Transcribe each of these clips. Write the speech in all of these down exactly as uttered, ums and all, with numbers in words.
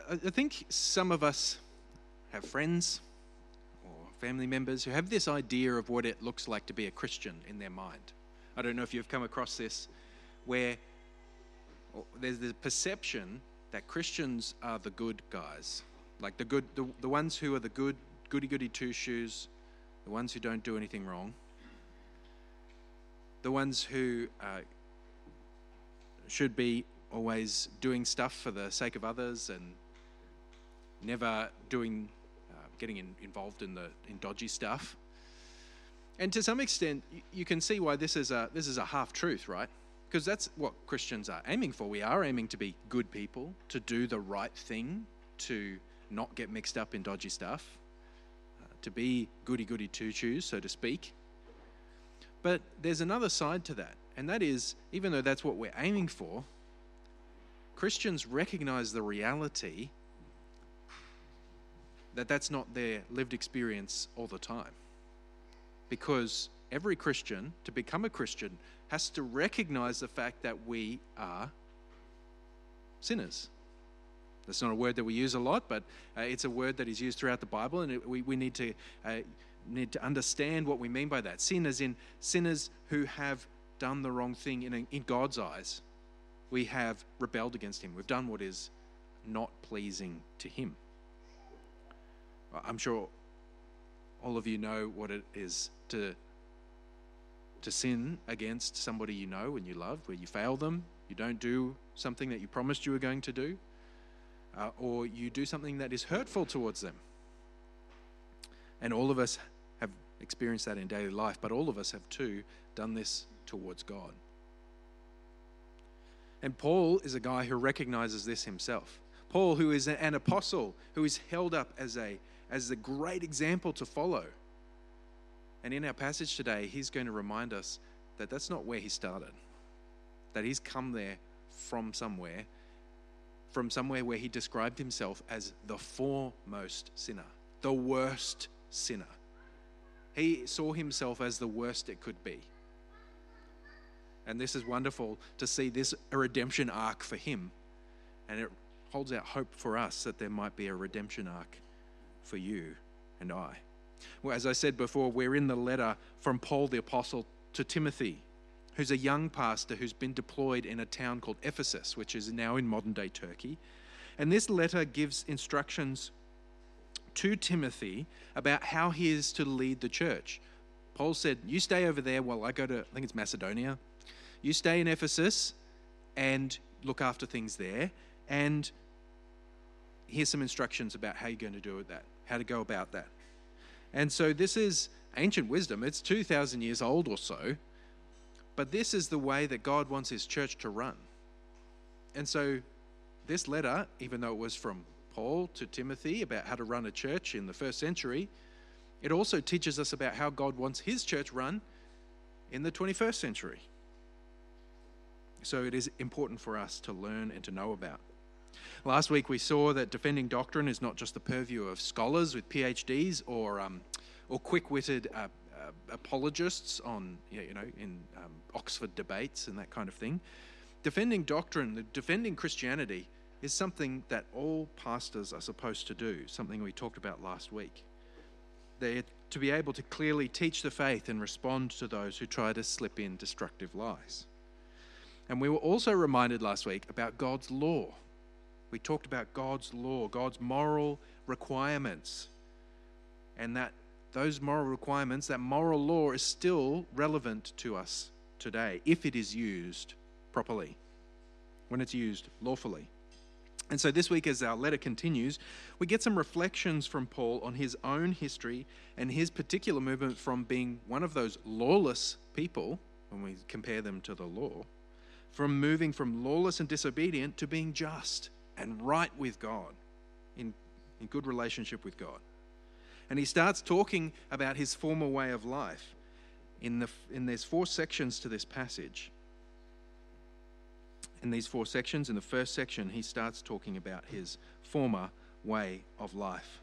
I I think some of us have friends or family members who have this idea of what it looks like to be a Christian in their mind. I don't know if you've come across this, where there's the perception that Christians are the good guys, like the good, the, the ones who are the good, goody-goody two-shoes, the ones who don't do anything wrong, the ones who uh, should be always doing stuff for the sake of others and never doing, uh, getting in, involved in the in dodgy stuff. And to some extent, you, you can see why this is a this is a half truth, right? Because that's what Christians are aiming for. We are aiming to be good people, to do the right thing, to not get mixed up in dodgy stuff, uh, to be goody-goody two-shoes, so to speak. But there's another side to that, and that is, even though that's what we're aiming for, Christians recognize the reality that that's not their lived experience all the time. Because every Christian, to become a Christian, has to recognize the fact that we are sinners. That's not a word that we use a lot, but uh, it's a word that is used throughout the Bible, and it, we, we need to uh, need to understand what we mean by that. Sin as in sinners who have done the wrong thing in, in God's eyes. We have rebelled against him. We've done what is not pleasing to him. I'm sure all of you know what it is to to sin against somebody you know and you love, where you fail them, you don't do something that you promised you were going to do, uh, or you do something that is hurtful towards them. And all of us have experienced that in daily life, but all of us have too done this towards God. And Paul is a guy who recognizes this himself. Paul, who is an apostle, who is held up as a as a great example to follow. And in our passage today, he's going to remind us that that's not where he started. That he's come there from somewhere, from somewhere where he described himself as the foremost sinner, the worst sinner. He saw himself as the worst it could be. And this is wonderful to see this a redemption arc for him. And it holds out hope for us that there might be a redemption arc for you and I. Well, as I said before, we're in the letter from Paul the Apostle to Timothy, who's a young pastor who's been deployed in a town called Ephesus, which is now in modern-day Turkey. And this letter gives instructions to Timothy about how he is to lead the church. Paul said, you stay over there while I go to, I think it's Macedonia. You stay in Ephesus and look after things there. And here's some instructions about how you're going to do that, how to go about that. And so this is ancient wisdom. It's two thousand years old or so. But this is the way that God wants his church to run. And so this letter, even though it was from Paul to Timothy about how to run a church in the first century, it also teaches us about how God wants his church run in the twenty-first century. So it is important for us to learn and to know about. Last week we saw that defending doctrine is not just the purview of scholars with P H Ds or um, or quick-witted uh, uh, apologists on, you know, in um, Oxford debates and that kind of thing. Defending doctrine, the defending Christianity, is something that all pastors are supposed to do, something we talked about last week. They're to be able to clearly teach the faith and respond to those who try to slip in destructive lies. And we were also reminded last week about God's law. We talked about God's law, God's moral requirements, and that those moral requirements, that moral law is still relevant to us today if it is used properly, when it's used lawfully. And so this week, as our letter continues, we get some reflections from Paul on his own history and his particular movement from being one of those lawless people, when we compare them to the law, from moving from lawless and disobedient to being just and right with God, in, in good relationship with God. And he starts talking about his former way of life. In the in there's four sections to this passage. In these four sections, in the first section, he starts talking about his former way of life.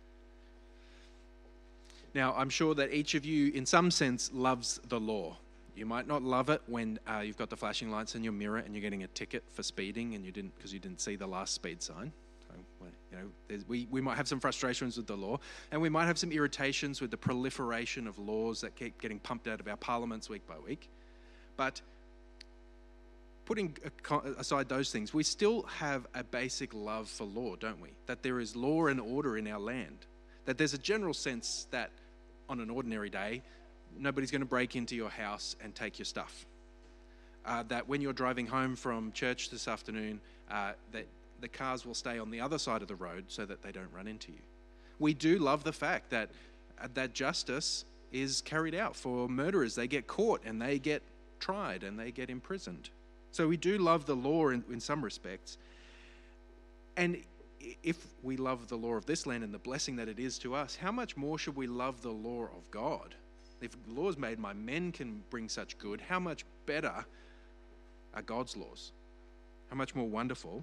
Now, I'm sure that each of you, in some sense, loves the law. You might not love it when uh, you've got the flashing lights in your mirror and you're getting a ticket for speeding and you didn't because you didn't see the last speed sign. So, you know, there's, we, we might have some frustrations with the law, and we might have some irritations with the proliferation of laws that keep getting pumped out of our parliaments week by week. But putting aside those things, we still have a basic love for law, don't we? That there is law and order in our land. That there's a general sense that on an ordinary day, nobody's going to break into your house and take your stuff. Uh, that when you're driving home from church this afternoon, uh, that the cars will stay on the other side of the road so that they don't run into you. We do love the fact that uh, that justice is carried out for murderers. They get caught and they get tried and they get imprisoned. So we do love the law in, in some respects. And if we love the law of this land and the blessing that it is to us, how much more should we love the law of God? If laws made by men can bring such good, how much better are God's laws? How much more wonderful?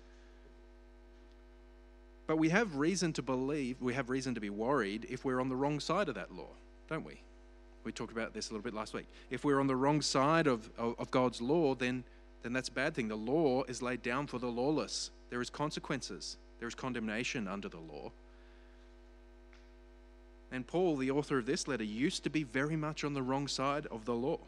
But we have reason to believe, we have reason to be worried if we're on the wrong side of that law, don't we? We talked about this a little bit last week. If we're on the wrong side of, of, of God's law, then, then that's a bad thing. The law is laid down for the lawless. There is consequences. There is condemnation under the law. And Paul, the author of this letter, used to be very much on the wrong side of the law.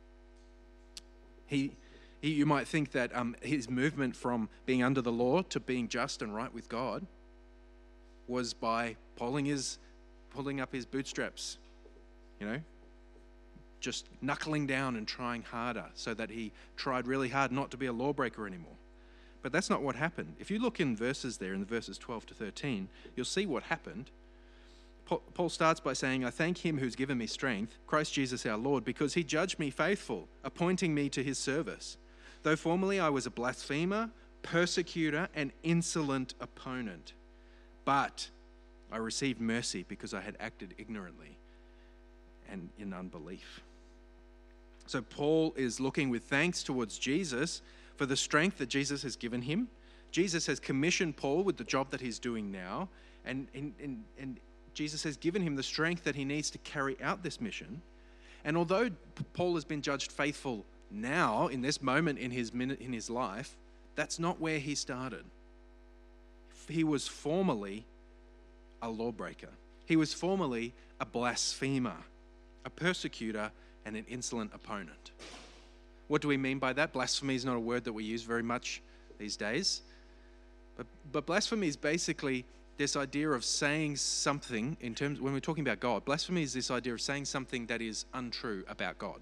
He, he you might think that um, his movement from being under the law to being just and right with God was by pulling his, pulling up his bootstraps, you know, just knuckling down and trying harder so that he tried really hard not to be a lawbreaker anymore. But that's not what happened. If you look in verses there, in the verses twelve to thirteen, you'll see what happened. Paul starts by saying, I thank him who's given me strength, Christ Jesus our Lord, because he judged me faithful, appointing me to his service. Though formerly I was a blasphemer, persecutor, and insolent opponent. But I received mercy because I had acted ignorantly and in unbelief. So Paul is looking with thanks towards Jesus for the strength that Jesus has given him. Jesus has commissioned Paul with the job that he's doing now, and, and, and, and Jesus has given him the strength that he needs to carry out this mission. And although Paul has been judged faithful now, in this moment in his minute in his life, that's not where he started. He was formerly a lawbreaker. He was formerly a blasphemer, a persecutor, and an insolent opponent. What do we mean by that? Blasphemy is not a word that we use very much these days. But, but blasphemy is basically this idea of saying something in terms, when we're talking about God, blasphemy is this idea of saying something that is untrue about God.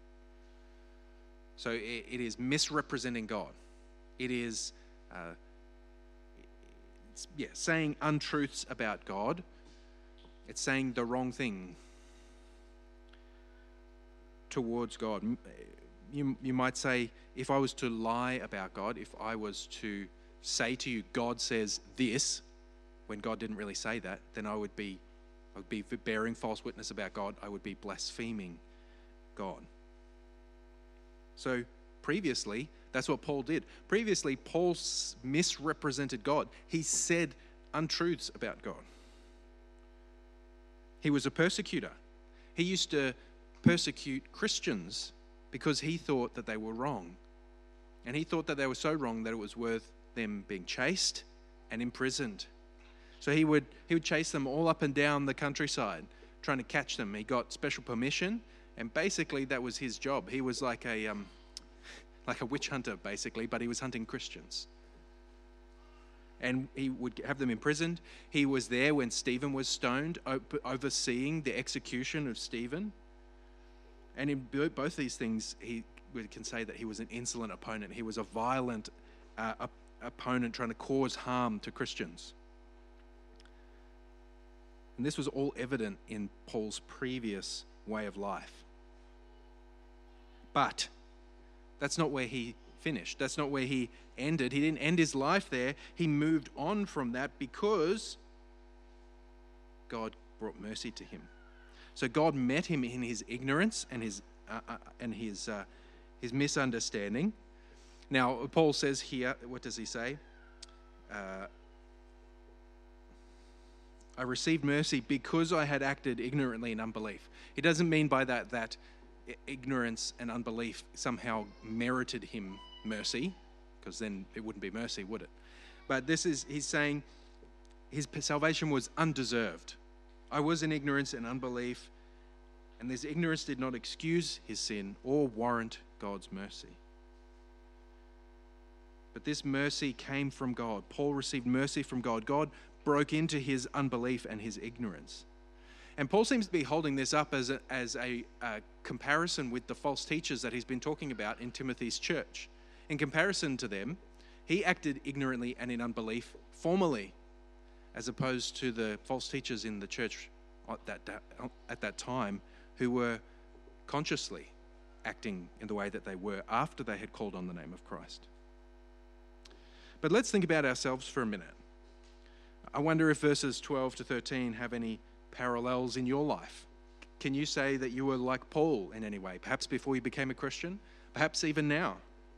So it, it is misrepresenting God. It is, uh, it's, yeah, saying untruths about God. It's saying the wrong thing towards God. You, you might say, if I was to lie about God, if I was to say to you, God says this, when God didn't really say that, then I would be I would be bearing false witness about God. I would be blaspheming God. So previously, that's what Paul did. Previously, Paul misrepresented God. He said untruths about God. He was a persecutor. He used to persecute Christians because he thought that they were wrong. And he thought that they were so wrong that it was worth them being chased and imprisoned. So he would he would chase them all up and down the countryside, trying to catch them. He got special permission, and basically that was his job. He was like a um, like a witch hunter, basically, but he was hunting Christians. And he would have them imprisoned. He was there when Stephen was stoned, overseeing the execution of Stephen. And in both these things, he we can say that he was an insolent opponent. He was a violent uh, op- opponent trying to cause harm to Christians. And this was all evident in Paul's previous way of life. But that's not where he finished. That's not where he ended. He didn't end his life there. He moved on from that because God brought mercy to him. So God met him in his ignorance and his uh, uh, and his uh, his misunderstanding. Now, Paul says here, what does he say? Uh, I received mercy because I had acted ignorantly in unbelief. He doesn't mean by that that i- ignorance and unbelief somehow merited him mercy, because then it wouldn't be mercy, would it? But this is, he's saying his salvation was undeserved. I was in ignorance and unbelief, and this ignorance did not excuse his sin or warrant God's mercy. But this mercy came from God. Paul received mercy from God. God broke into his unbelief and his ignorance. And Paul seems to be holding this up as a, as a, a comparison with the false teachers that he's been talking about in Timothy's church. In comparison to them, he acted ignorantly and in unbelief formerly, as opposed to the false teachers in the church at that, at that time who were consciously acting in the way that they were after they had called on the name of Christ. But let's think about ourselves for a minute. I wonder if verses twelve to thirteen have any parallels in your life. Can you say that you were like Paul in any way? Perhaps before you became a Christian, perhaps even now.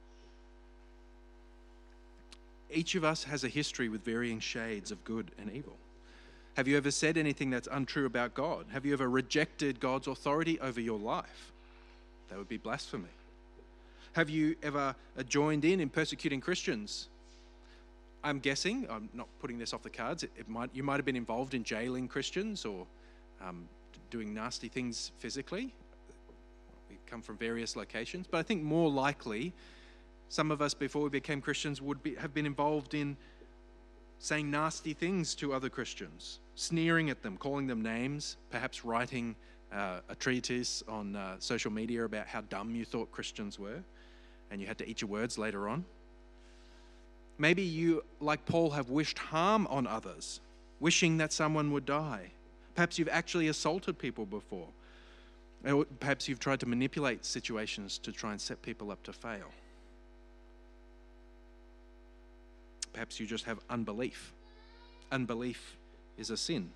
Each of us has a history with varying shades of good and evil. Have you ever said anything that's untrue about God? Have you ever rejected God's authority over your life? That would be blasphemy. Have you ever joined in in persecuting Christians? I'm guessing, I'm not putting this off the cards, it, it might, you might have been involved in jailing Christians or um, doing nasty things physically. We come from various locations, but I think more likely some of us before we became Christians would be, have been involved in saying nasty things to other Christians, sneering at them, calling them names, perhaps writing uh, a treatise on uh, social media about how dumb you thought Christians were, and you had to eat your words later on. Maybe you, like Paul, have wished harm on others, wishing that someone would die. Perhaps you've actually assaulted people before. Or perhaps you've tried to manipulate situations to try and set people up to fail. Perhaps you just have unbelief. Unbelief is a sin.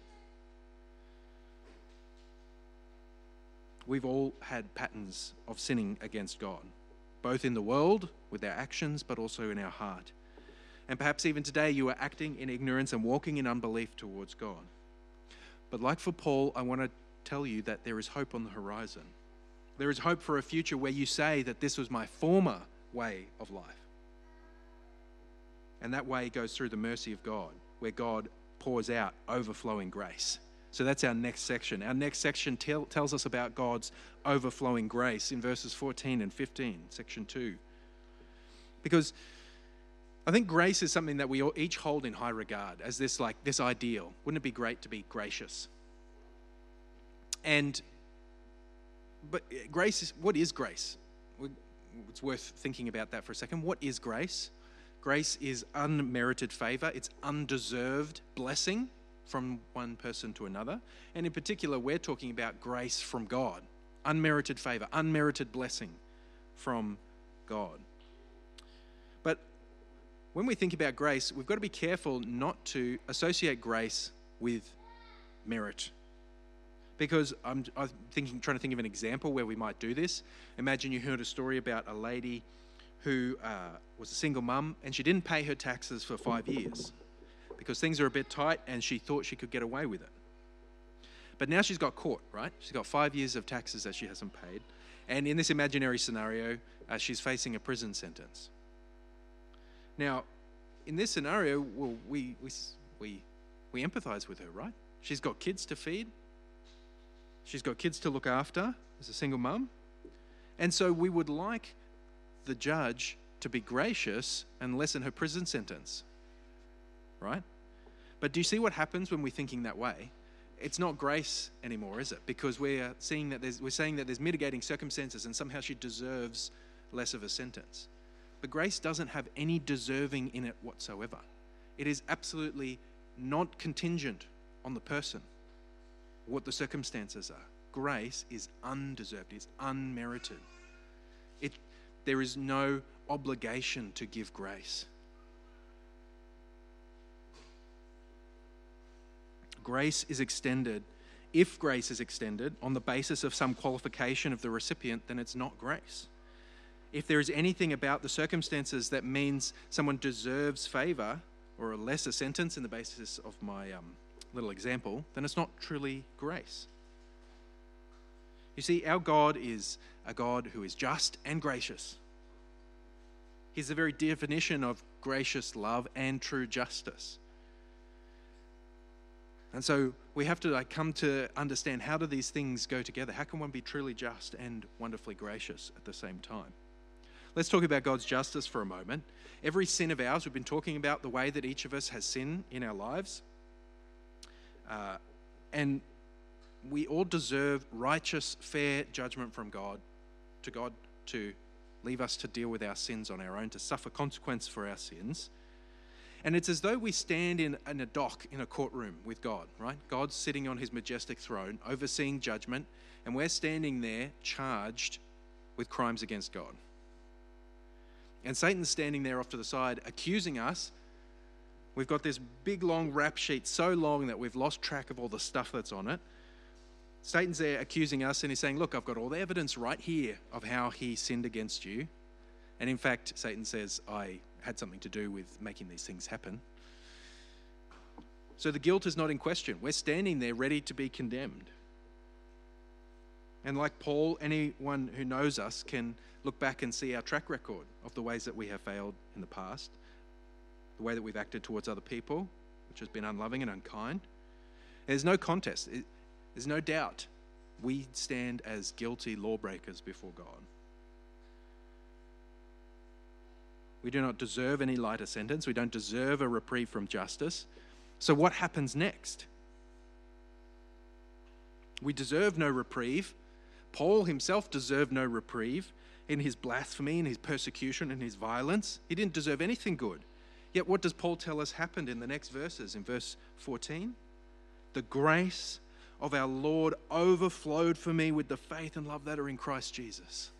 We've all had patterns of sinning against God, both in the world with our actions, but also in our heart. And perhaps even today you are acting in ignorance and walking in unbelief towards God. But like for Paul, I want to tell you that there is hope on the horizon. There is hope for a future where you say that this was my former way of life. And that way goes through the mercy of God, where God pours out overflowing grace. So that's our next section. Our next section tell, tells us about God's overflowing grace in verses fourteen and fifteen, section two. Because I think grace is something that we all each hold in high regard as this like this ideal. Wouldn't it be great to be gracious? And but grace is, what is grace? It's worth thinking about that for a second. What is grace? Grace is unmerited favor. It's undeserved blessing from one person to another. And in particular, we're talking about grace from God. Unmerited favor, unmerited blessing from God. But when we think about grace, we've got to be careful not to associate grace with merit. Because I'm, I'm thinking, trying to think of an example where we might do this. Imagine you heard a story about a lady who uh, was a single mum and she didn't pay her taxes for five years because things are a bit tight and she thought she could get away with it. But now she's got caught, right? She's got five years of taxes that she hasn't paid. And in this imaginary scenario, uh, she's facing a prison sentence. Now, in this scenario, well, we, we, we, we empathize with her, right? She's got kids to feed. She's got kids to look after as a single mum. And so we would like the judge to be gracious and lessen her prison sentence, right? But do you see what happens when we're thinking that way? It's not grace anymore, is it? Because we're seeing that there's, we're saying that there's mitigating circumstances and somehow she deserves less of a sentence. But grace doesn't have any deserving in it whatsoever. It is absolutely not contingent on the person, what the circumstances are. Grace is undeserved, it's unmerited. It, there is no obligation to give grace. Grace is extended. If grace is extended on the basis of some qualification of the recipient, then it's not grace. If there is anything about the circumstances that means someone deserves favor or a lesser sentence in the basis of my um, little example, then it's not truly grace. You see, our God is a God who is just and gracious. He's the very definition of gracious love and true justice. And so we have to like come to understand, how do these things go together? How can one be truly just and wonderfully gracious at the same time? Let's talk about God's justice for a moment. Every sin of ours, we've been talking about the way that each of us has sin in our lives. Uh, and we all deserve righteous, fair judgment from God, to God to leave us to deal with our sins on our own, to suffer consequence for our sins. And it's as though we stand in, in a dock in a courtroom with God, right? God's sitting on his majestic throne, overseeing judgment, and we're standing there charged with crimes against God. And Satan's standing there off to the side, accusing us. We've got this big, long rap sheet, so long that we've lost track of all the stuff that's on it. Satan's there accusing us, and he's saying, look, I've got all the evidence right here of how he sinned against you. And in fact, Satan says, I had something to do with making these things happen. So the guilt is not in question. We're standing there ready to be condemned. And like Paul, anyone who knows us can look back and see our track record of the ways that we have failed in the past, the way that we've acted towards other people, which has been unloving and unkind. There's no contest. There's no doubt. We stand as guilty lawbreakers before God. We do not deserve any lighter sentence. We don't deserve a reprieve from justice. So what happens next? We deserve no reprieve. Paul himself deserved no reprieve in his blasphemy, in his persecution, in his violence. He didn't deserve anything good. Yet what does Paul tell us happened in the next verses? In verse fourteen, the grace of our Lord overflowed for me with the faith and love that are in Christ Jesus.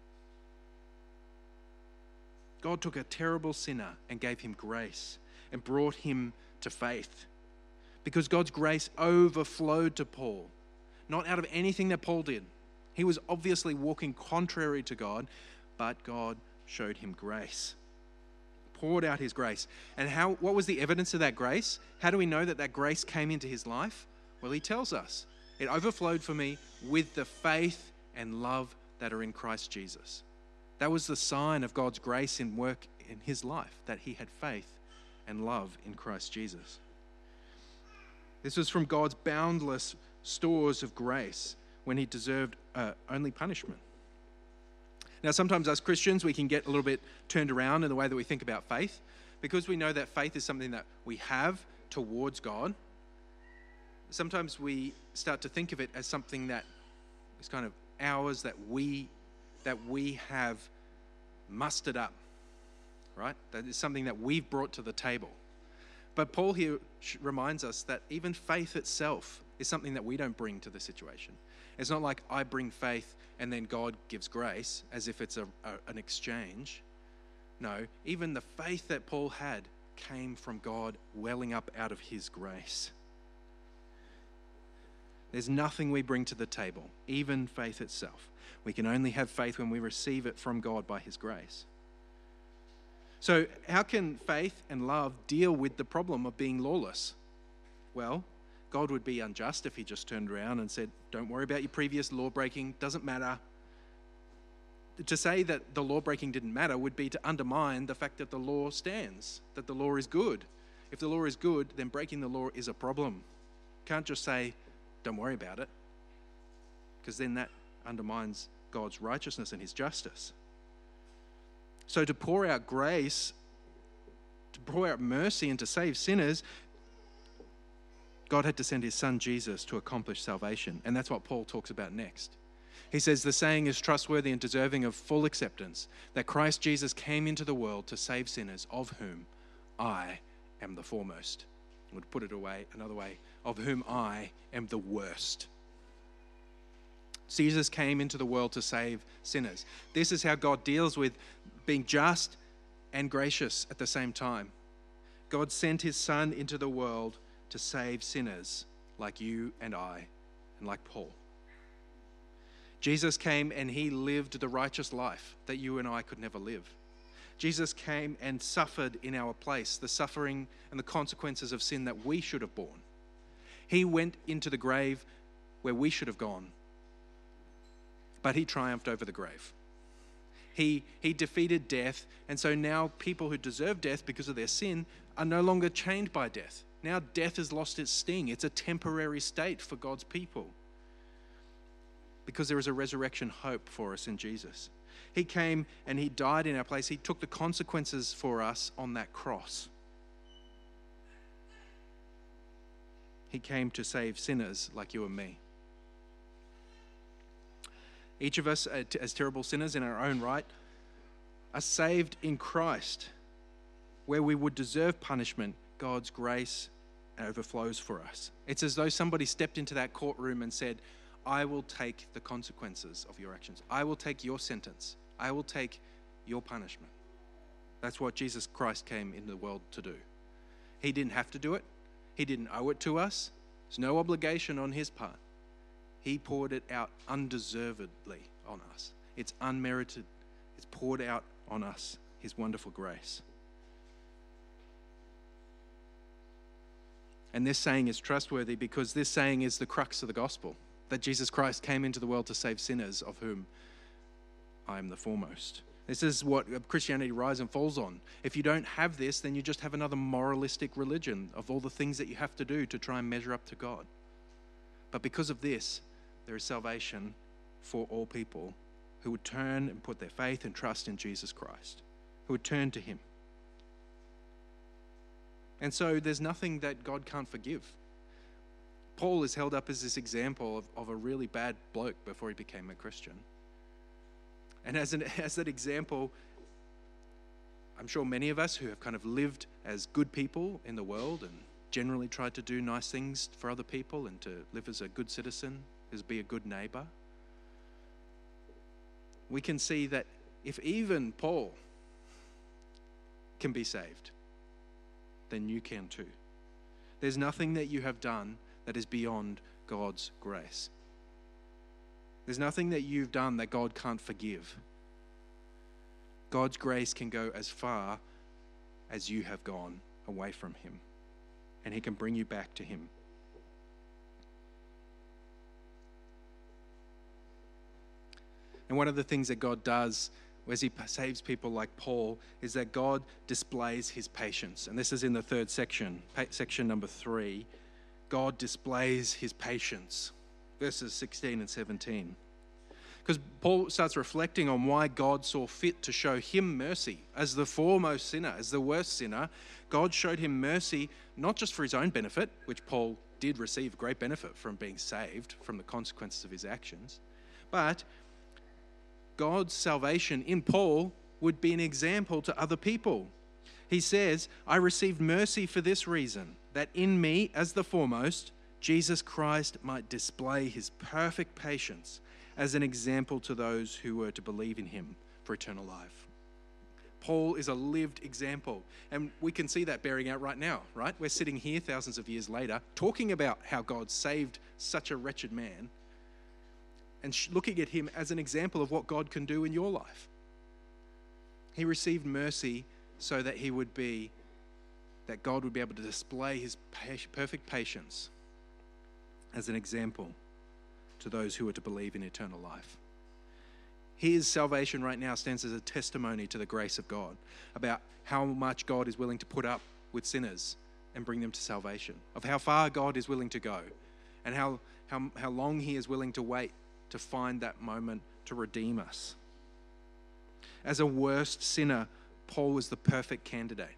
God took a terrible sinner and gave him grace and brought him to faith, because God's grace overflowed to Paul, not out of anything that Paul did. He was obviously walking contrary to God, but God showed him grace, poured out his grace. And how? What was the evidence of that grace? How do we know that that grace came into his life? Well, he tells us, it overflowed for me with the faith and love that are in Christ Jesus. That was the sign of God's grace in work in his life, that he had faith and love in Christ Jesus. This was from God's boundless stores of grace when he deserved uh, only punishment. Now, sometimes as Christians, we can get a little bit turned around in the way that we think about faith, because we know that faith is something that we have towards God. Sometimes we start to think of it as something that is kind of ours, that we that we have mustered up, right? That is something that we've brought to the table. But Paul here reminds us that even faith itself is something that we don't bring to the situation. It's not like I bring faith and then God gives grace as if it's a, a, an exchange. No, even the faith that Paul had came from God welling up out of his grace. There's nothing we bring to the table, even faith itself. We can only have faith when we receive it from God by his grace. So how can faith and love deal with the problem of being lawless? Well, God would be unjust if he just turned around and said, don't worry about your previous law breaking, doesn't matter. To say that the law breaking didn't matter would be to undermine the fact that the law stands, that the law is good. If the law is good, then breaking the law is a problem. Can't just say, don't worry about it, because then that undermines God's righteousness and his justice. So to pour out grace, to pour out mercy and to save sinners, God had to send his son Jesus to accomplish salvation. And that's what Paul talks about next. He says the saying is trustworthy and deserving of full acceptance, that Christ Jesus came into the world to save sinners, of whom I am the foremost. I would put it away another way, of whom I am the worst. Jesus came into the world to save sinners. This is how God deals with being just and gracious at the same time. God sent his son into the world to save sinners like you and I and like Paul. Jesus came and he lived the righteous life that you and I could never live. Jesus came and suffered in our place the suffering and the consequences of sin that we should have borne. He went into the grave where we should have gone. but he triumphed over the grave. He, he defeated death, and so now people who deserve death because of their sin are no longer chained by death. Now death has lost its sting. It's a temporary state for God's people because there is a resurrection hope for us in Jesus. He came and he died in our place. He took the consequences for us on that cross. He came to save sinners like you and me. Each of us, as terrible sinners in our own right, are saved in Christ. Where we would deserve punishment, God's grace overflows for us. It's as though somebody stepped into that courtroom and said, I will take the consequences of your actions. I will take your sentence. I will take your punishment. That's what Jesus Christ came into the world to do. He didn't have to do it. He didn't owe it to us. There's no obligation on his part. He poured it out undeservedly on us. It's unmerited. It's poured out on us, his wonderful grace. And this saying is trustworthy because this saying is the crux of the gospel, that Jesus Christ came into the world to save sinners, of whom I am the foremost. This is what Christianity rises and falls on. If you don't have this, then you just have another moralistic religion of all the things that you have to do to try and measure up to God. But because of this, there is salvation for all people who would turn and put their faith and trust in Jesus Christ, who would turn to him. And so there's nothing that God can't forgive. Paul is held up as this example of, of a really bad bloke before he became a Christian. And as, an, as that example, I'm sure many of us who have kind of lived as good people in the world and generally tried to do nice things for other people and to live as a good citizen, as be a good neighbor, we can see that if even Paul can be saved, then you can too. There's nothing that you have done that is beyond God's grace. There's nothing that you've done that God can't forgive. God's grace can go as far as you have gone away from him, and he can bring you back to him. And one of the things that God does as he saves people like Paul is that God displays his patience. And this is in the third section, section number three. God displays his patience, verses sixteen and seventeen. Because Paul starts reflecting on why God saw fit to show him mercy. As the foremost sinner, as the worst sinner, God showed him mercy not just for his own benefit, which Paul did receive great benefit from being saved from the consequences of his actions, but God's salvation in Paul would be an example to other people. He says, I received mercy for this reason, that in me, as the foremost, Jesus Christ might display his perfect patience as an example to those who were to believe in him for eternal life. Paul is a lived example, and we can see that bearing out right now, right? We're sitting here thousands of years later talking about how God saved such a wretched man and looking at him as an example of what God can do in your life. He received mercy so that he would be, that God would be able to display his perfect patience as an example to those who are to believe in eternal life. His salvation right now stands as a testimony to the grace of God, about how much God is willing to put up with sinners and bring them to salvation, of how far God is willing to go, and how, how, how long he is willing to wait to find that moment to redeem us. As a worst sinner, Paul was the perfect candidate.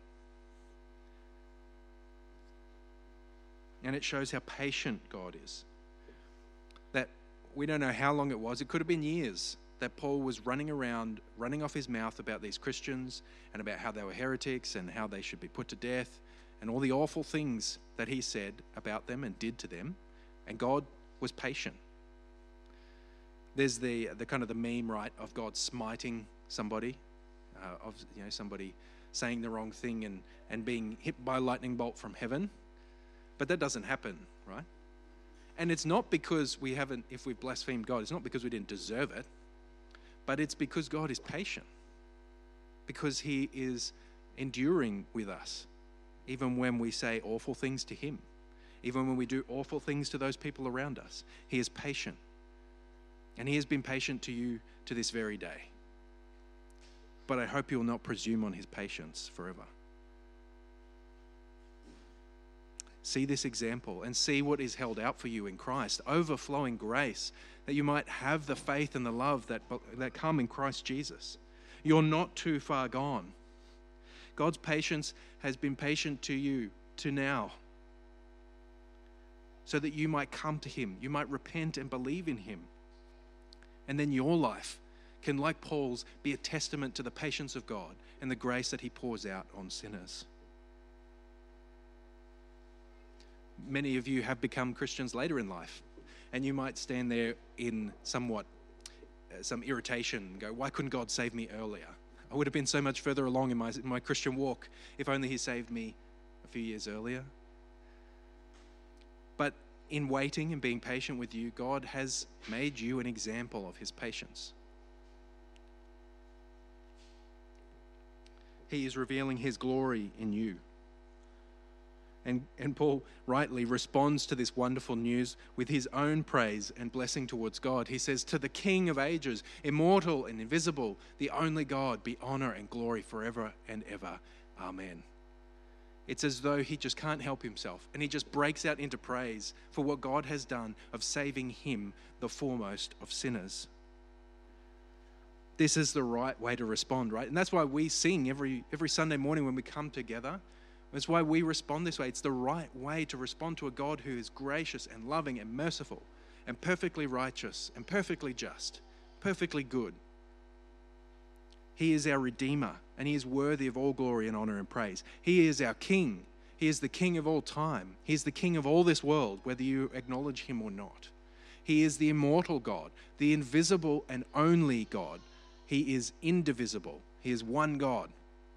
And it shows how patient God is. That we don't know how long it was. It could have been years that Paul was running around, running off his mouth about these Christians and about how they were heretics and how they should be put to death and all the awful things that he said about them and did to them. And God was patient. There's the the kind of the meme, right, of God smiting somebody, uh, of you know somebody saying the wrong thing and, and being hit by a lightning bolt from heaven. But that doesn't happen, right? And it's not because we haven't, if we've blasphemed God, it's not because we didn't deserve it, but it's because God is patient, because he is enduring with us, even when we say awful things to him, even when we do awful things to those people around us. He is patient. And he has been patient to you to this very day. But I hope you will not presume on his patience forever. See this example and see what is held out for you in Christ, overflowing grace, that you might have the faith and the love that, that come in Christ Jesus. You're not too far gone. God's patience has been patient to you to now, so that you might come to him, you might repent and believe in him. And then your life can, like Paul's, be a testament to the patience of God and the grace that he pours out on sinners. Many of you have become Christians later in life, and you might stand there in somewhat uh, some irritation and go, why couldn't God save me earlier? I would have been so much further along in my, in my Christian walk if only he saved me a few years earlier. But in waiting and being patient with you, God has made you an example of his patience. He is revealing his glory in you. And, and Paul rightly responds to this wonderful news with his own praise and blessing towards God. He says, to the King of ages, immortal and invisible, the only God, be honor and glory forever and ever. Amen. It's as though he just can't help himself, and he just breaks out into praise for what God has done of saving him, the foremost of sinners. This is the right way to respond, right? And that's why we sing every every Sunday morning when we come together. That's why we respond this way. It's the right way to respond to a God who is gracious and loving and merciful and perfectly righteous and perfectly just, perfectly good. He is our Redeemer, and he is worthy of all glory and honor and praise. He is our King. He is the King of all time. He is the King of all this world, whether you acknowledge him or not. He is the immortal God, the invisible and only God. He is indivisible. He is one God.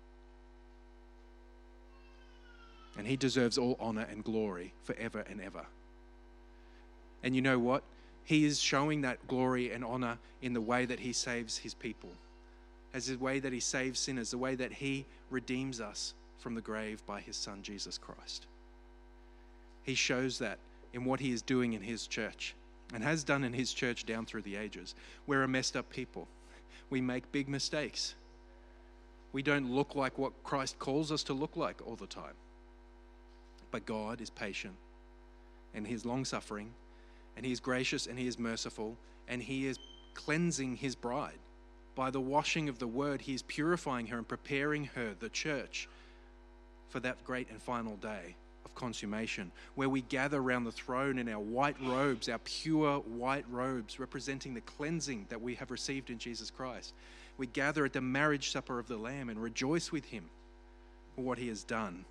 And he deserves all honor and glory forever and ever. And you know what? He is showing that glory and honor in the way that he saves his people, as the way that he saves sinners, the way that he redeems us from the grave by his Son, Jesus Christ. He shows that in what he is doing in his church and has done in his church down through the ages. We're a messed up people. We make big mistakes. We don't look like what Christ calls us to look like all the time. But God is patient, and he is long-suffering, and he is gracious, and he is merciful, and he is cleansing his bride. By the washing of the word, he is purifying her and preparing her, the church, for that great and final day of consummation, where we gather around the throne in our white robes, our pure white robes, representing the cleansing that we have received in Jesus Christ. We gather at the marriage supper of the Lamb and rejoice with him for what he has done.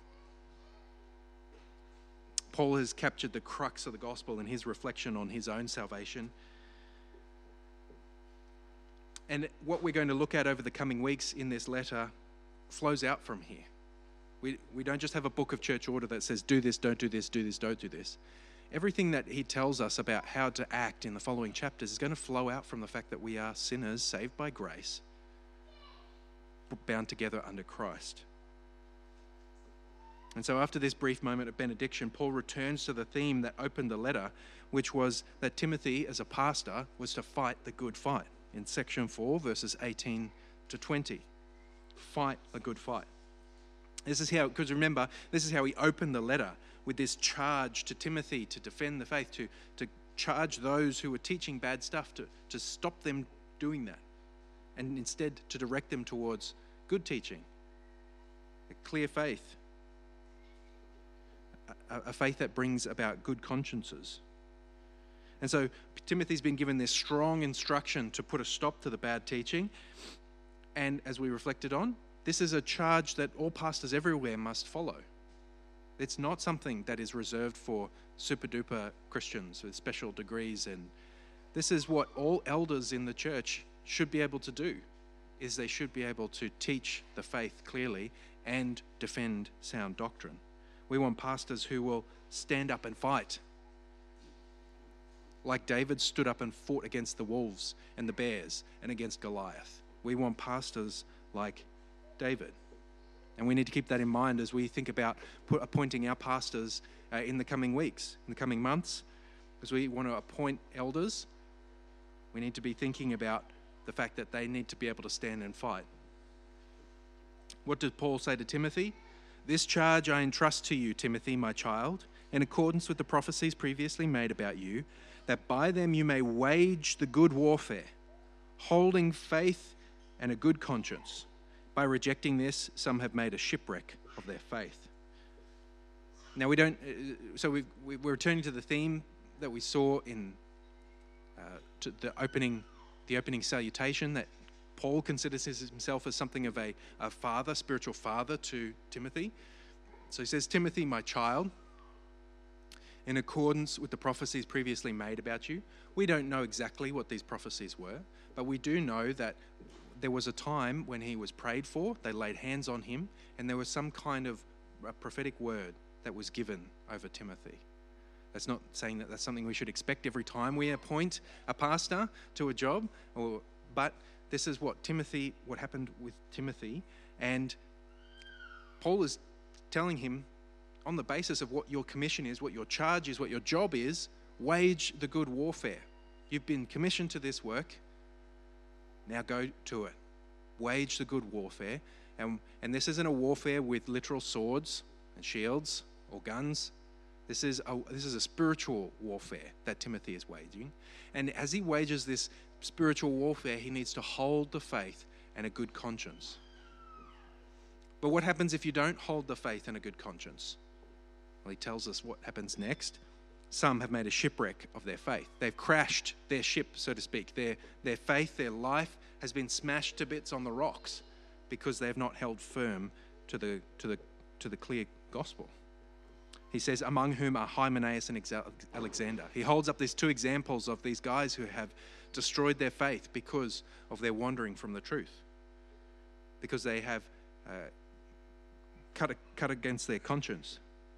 Paul has captured the crux of the gospel in his reflection on his own salvation. And what we're going to look at over the coming weeks in this letter flows out from here. We, we don't just have a book of church order that says, do this, don't do this, do this, don't do this. Everything that he tells us about how to act in the following chapters is going to flow out from the fact that we are sinners saved by grace, bound together under Christ. And so after this brief moment of benediction, Paul returns to the theme that opened the letter, which was that Timothy, as a pastor, was to fight the good fight. In section four, verses eighteen to twenty. Fight a good fight. This is how, because remember, this is how he opened the letter, with this charge to Timothy to defend the faith, to, to charge those who were teaching bad stuff, to, to stop them doing that, and instead to direct them towards good teaching, a clear faith, a, a faith that brings about good consciences. And so Timothy's been given this strong instruction to put a stop to the bad teaching. And as we reflected on, this is a charge that all pastors everywhere must follow. It's not something that is reserved for super duper Christians with special degrees. And this is what all elders in the church should be able to do, is they should be able to teach the faith clearly and defend sound doctrine. We want pastors who will stand up and fight. Like David stood up and fought against the wolves and the bears and against Goliath. We want pastors like David. And we need to keep that in mind as we think about put, appointing our pastors uh, in the coming weeks, in the coming months, as we want to appoint elders. We need to be thinking about the fact that they need to be able to stand and fight. What did Paul say to Timothy? This charge I entrust to you, Timothy, my child, in accordance with the prophecies previously made about you, that by them you may wage the good warfare, holding faith and a good conscience. By rejecting this, some have made a shipwreck of their faith. Now we don't, so we we're returning to the theme that we saw in uh, to the opening, the opening salutation, that Paul considers himself as something of a, a father, spiritual father to Timothy. So he says, Timothy, my child, in accordance with the prophecies previously made about you. We don't know exactly what these prophecies were, but we do know that there was a time when he was prayed for, they laid hands on him, and there was some kind of a prophetic word that was given over Timothy. That's not saying that that's something we should expect every time we appoint a pastor to a job, or but this is what Timothy, what happened with Timothy, and Paul is telling him, on the basis of what your commission is, what your charge is, what your job is, wage the good warfare. You've been commissioned to this work. Now go to it. Wage the good warfare. And, and this isn't a warfare with literal swords and shields or guns. This is a, this is a spiritual warfare that Timothy is waging. And as he wages this spiritual warfare, he needs to hold the faith and a good conscience. But what happens if you don't hold the faith and a good conscience? Well, he tells us what happens next. Some have made a shipwreck of their faith. They've crashed their ship, so to speak. Their, their faith, their life has been smashed to bits on the rocks because they have not held firm to the, to the, to the clear gospel. He says, among whom are Hymenaeus and Alexander. He holds up these two examples of these guys who have destroyed their faith because of their wandering from the truth, because they have uh, cut, cut against their conscience.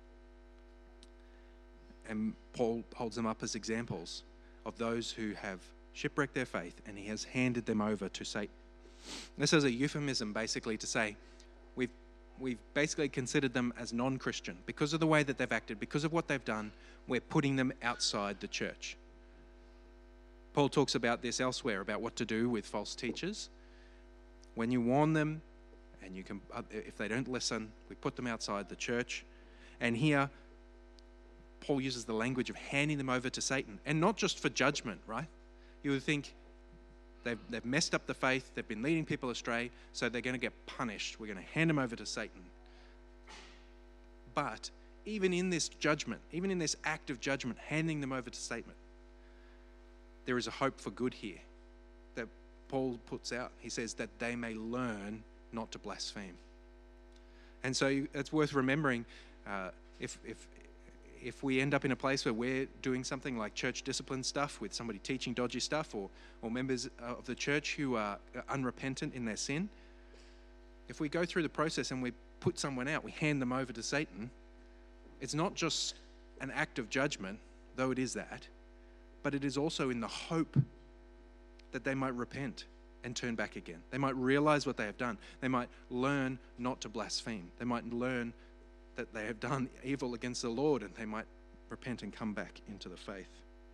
And Paul holds them up as examples of those who have shipwrecked their faith, and he has handed them over to Satan. This is a euphemism basically to say we've we've basically considered them as non-Christian because of the way that they've acted, because of what they've done. We're putting them outside the church. Paul talks about this elsewhere, about what to do with false teachers. When you warn them, and you can, if they don't listen, we put them outside the church. And here, Paul uses the language of handing them over to Satan, and not just for judgment, right? You would think they've, they've messed up the faith, they've been leading people astray, so they're going to get punished. We're going to hand them over to Satan. But even in this judgment, even in this act of judgment, handing them over to Satan, there is a hope for good here that Paul puts out. He says that they may learn not to blaspheme. And so it's worth remembering uh, if if if we end up in a place where we're doing something like church discipline stuff with somebody teaching dodgy stuff, or, or members of the church who are unrepentant in their sin, if we go through the process and we put someone out, we hand them over to Satan, it's not just an act of judgment, though it is that, but it is also in the hope that they might repent and turn back again. They might realize what they have done. They might learn not to blaspheme. They might learn that they have done evil against the Lord, and they might repent and come back into the faith.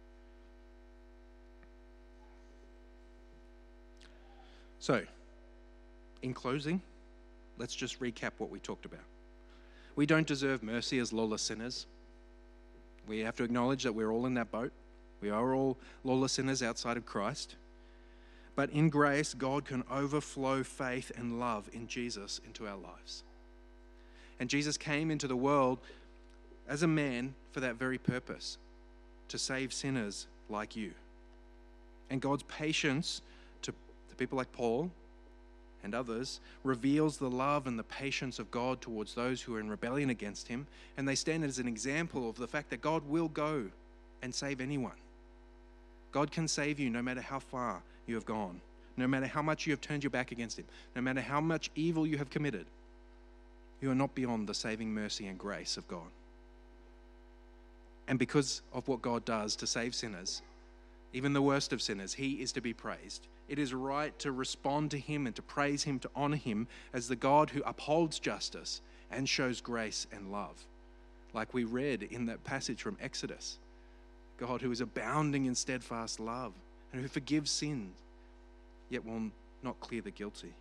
So, in closing, let's just recap what we talked about. We don't deserve mercy as lawless sinners. We have to acknowledge that we're all in that boat. We are all lawless sinners outside of Christ. But in grace, God can overflow faith and love in Jesus into our lives. And Jesus came into the world as a man for that very purpose, to save sinners like you. And God's patience to, to people like Paul and others reveals the love and the patience of God towards those who are in rebellion against him. And they stand as an example of the fact that God will go and save anyone. God can save you no matter how far you have gone, no matter how much you have turned your back against him, no matter how much evil you have committed. You are not beyond the saving mercy and grace of God. And because of what God does to save sinners, even the worst of sinners, he is to be praised. It is right to respond to him and to praise him, to honor him as the God who upholds justice and shows grace and love. Like we read in that passage from Exodus, God who is abounding in steadfast love and who forgives sin, yet will not clear the guilty.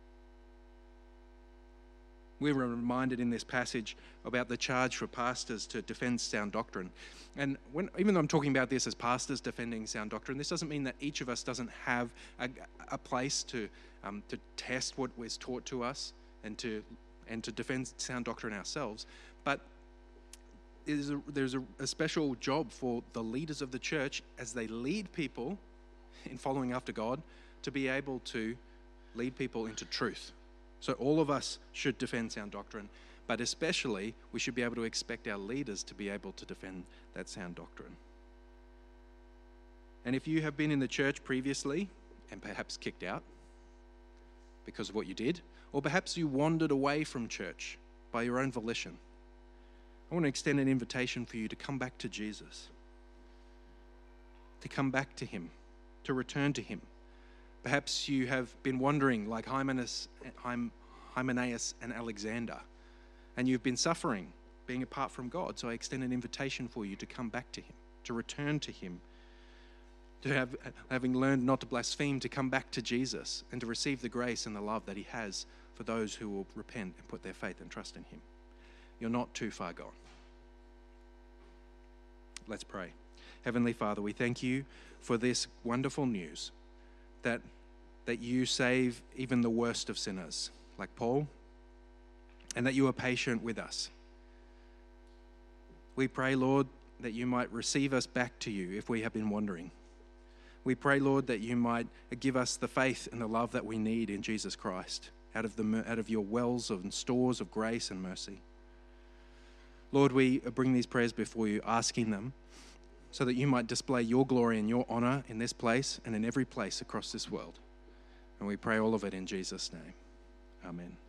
We were reminded in this passage about the charge for pastors to defend sound doctrine. And when, even though I'm talking about this as pastors defending sound doctrine, this doesn't mean that each of us doesn't have a, a place to um, to test what was taught to us and to and to defend sound doctrine ourselves. But there's a, there's a, a special job for the leaders of the church as they lead people in following after God to be able to lead people into truth. So all of us should defend sound doctrine, but especially we should be able to expect our leaders to be able to defend that sound doctrine. And if you have been in the church previously and perhaps kicked out because of what you did, or perhaps you wandered away from church by your own volition, I want to extend an invitation for you to come back to Jesus, to come back to him, to return to him. Perhaps you have been wandering like Hymenaeus, Hymenaeus and Alexander, and you've been suffering, being apart from God. So I extend an invitation for you to come back to him, to return to him, to have, having learned not to blaspheme, to come back to Jesus and to receive the grace and the love that he has for those who will repent and put their faith and trust in him. You're not too far gone. Let's pray. Heavenly Father, we thank you for this wonderful news that that you save even the worst of sinners, like Paul, and that you are patient with us. We pray, Lord, that you might receive us back to you if we have been wandering. We pray, Lord, that you might give us the faith and the love that we need in Jesus Christ, out of the out of your wells and stores of grace and mercy. Lord, we bring these prayers before you, asking them so that you might display your glory and your honor in this place and in every place across this world. And we pray all of it in Jesus' name. Amen.